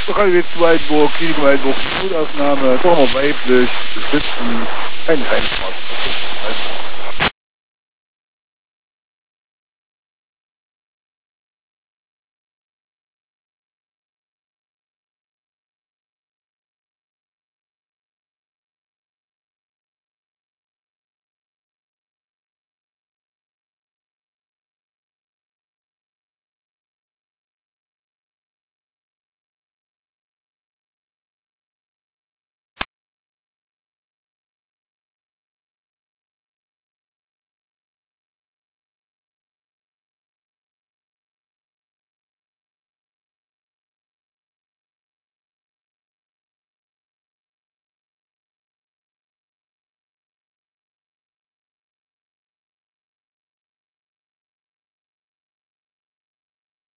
Dan ga je weer to Weidbork, Klinikum Weidbork, spoedaufname, allemaal weeplus, sitzen, en geen